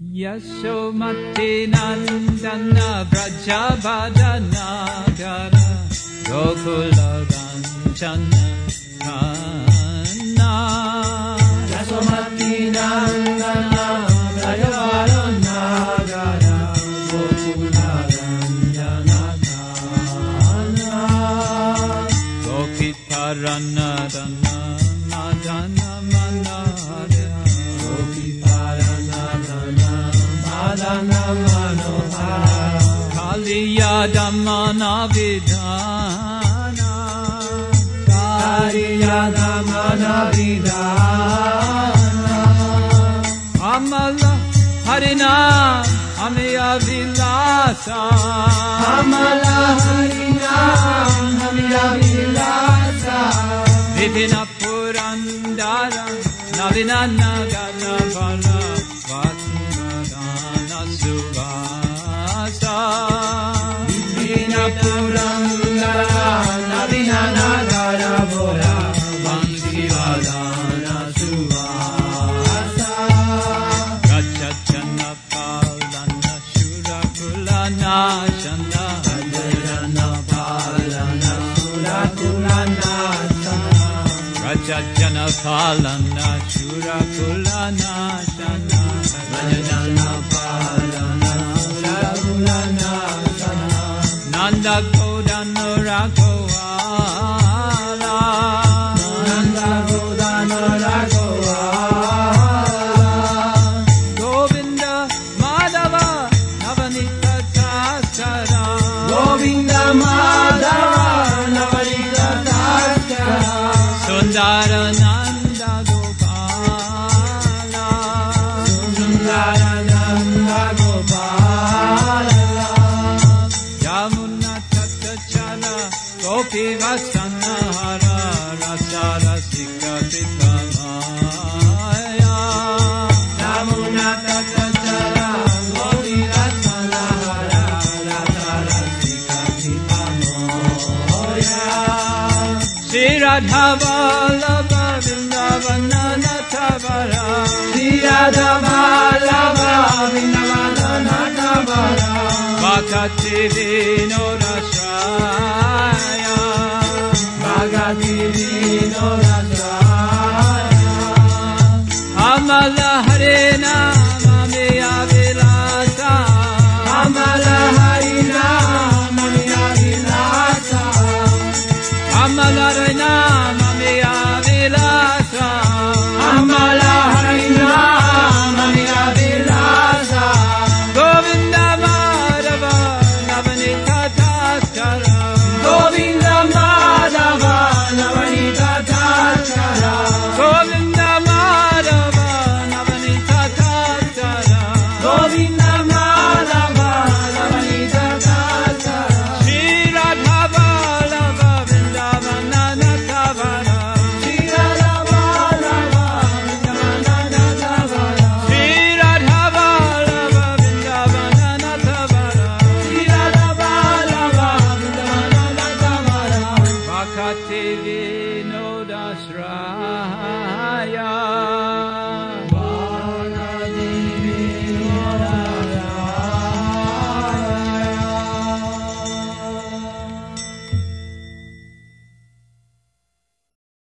Yasomati Nandana Brajavadana Gara Gokula Ranjana Kana Yasomati Nandana Brajavadana Gara Gokula Ranjana Kana Gopiparana Dana Madana Manada Gopiparana Dana Madana Manohara Kaliya Dhammana Vidhana Kaliya Dhammana Vidhana Amala Harina Amiya Vilasa Amala Harina Amiya Vilasa Vipina Purandara Navina Nagana Vala Vasudana Suvasa Vipina Purandara Navina Nagana Vala Vasudana Suvasa Gachachana Palana Shura Kulana Shana Gachachana Palana Shura Kulana Rajajana Palana Shura Kulana Shana Rajajana Palana Shura Kulana Shana Nanda Kodana Raghowala Nanda Kodana Raghowala Govinda Madhava Navanita Taskara Govinda Madhava Navanita Taskara Sundarananda Gopala Sundarananda Gopala Yamuna Tattachala Gopi Vasana Hara Rasa Rasika Titamaya Yamuna Tattachala Gopi Vasana Hara Rasa Rasika Titamaya Shri Radha Vallabha Vrindavana Nathavara Shri Radha Vallabha Vrindavana Nathavara Bhakti